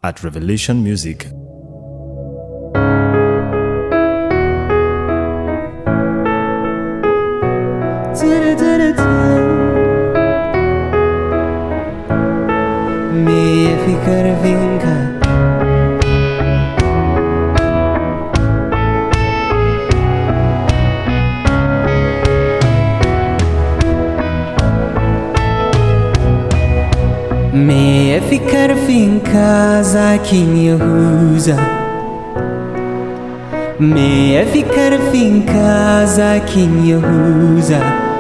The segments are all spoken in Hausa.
at Revelation Music. Me ficar vinca me ficar vinca aqui em Yahuza. Me ficar vinca aqui em Yahuza.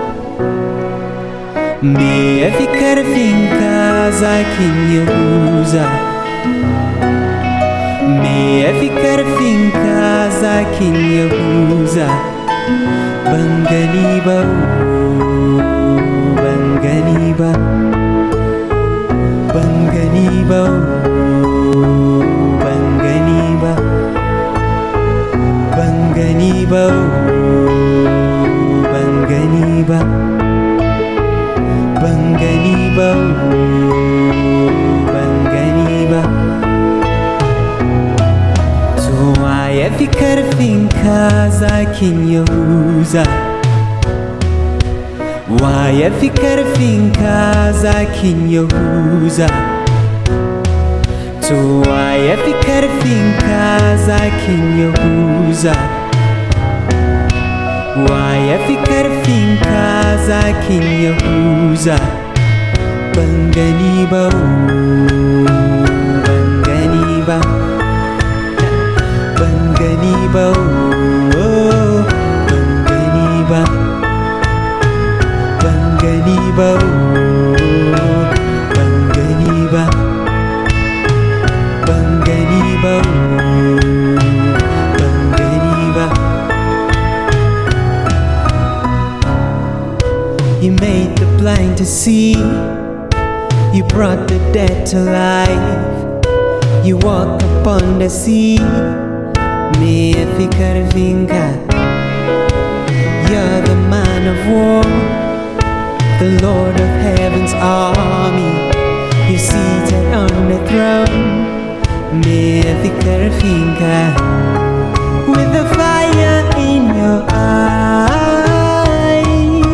Me ficar vinca aqui em Yahuza. Me ficar vinca aqui em Yahuza. Banganiba, Banganiba, Banganiba, Banganiba, Banganiba, Banganiba, Banganiba, Banganiba. Tu vai ficar finca aqui em Yahuza. Vai ficar finca aqui em Yahuza. Tu vai ficar finca aqui em Yahuza. Vai ficar finca aqui em Yahuza. Banganiba, Banganiba, Banganiba, Banganiba, Banganiba, Banganiba, Banganiba, Banganiba. You made the blind to see. You brought the dead to life. You walk upon the sea. Me ficar vinca. You're the man of war, the Lord of heaven's army. You're seated on the throne. Me ficar vinca. With the fire in your eyes,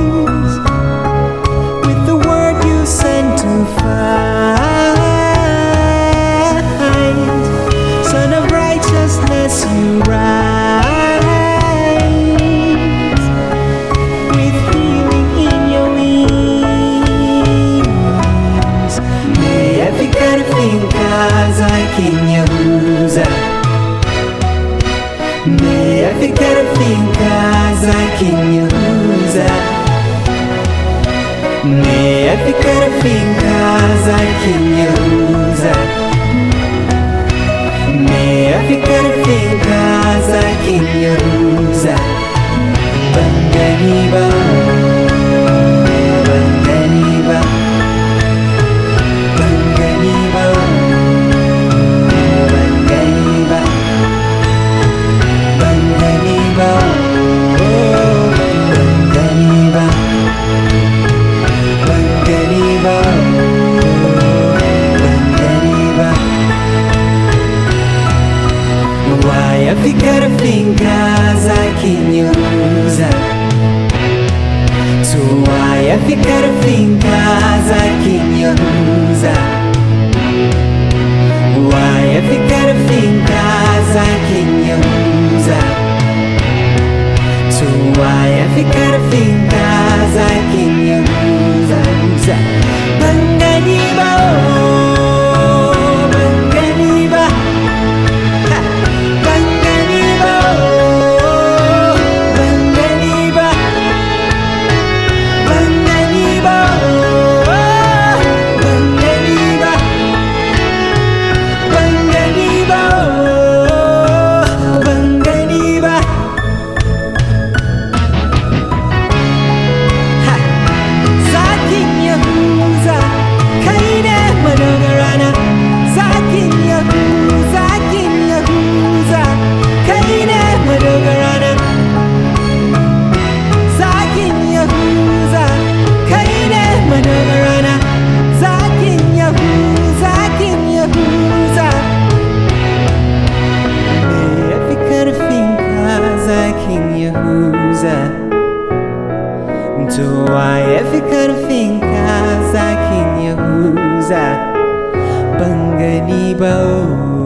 with the word you sent to fight, Son of righteousness you rise, with healing in your wings. Me ficar finca aqui em Yahuza. Me ficar finca aqui em Yahuza. Me ficar finca aqui em Yahuza. Me ficar finca aqui em Yahuza. Banganiba, Banganiba, Banganiba, Banganiba, Banganiba, Banganiba, Banganiba, Banganiba. Vai ficar finca aqui em Yahuza. Tu vai ficar finca aqui em Yahuza. Vai ficar finca aqui em Yahuza. Tu vai ficar finca aqui em Yahuza. Banganiba, oh, Banganiba, ha, Banganiba, oh, Banganiba, Banganiba, oh, Banganiba, Banganiba, oh, Banganiba, ha. King Yahuza. Tua e ficar fincas a King Yahuza. Bangani bao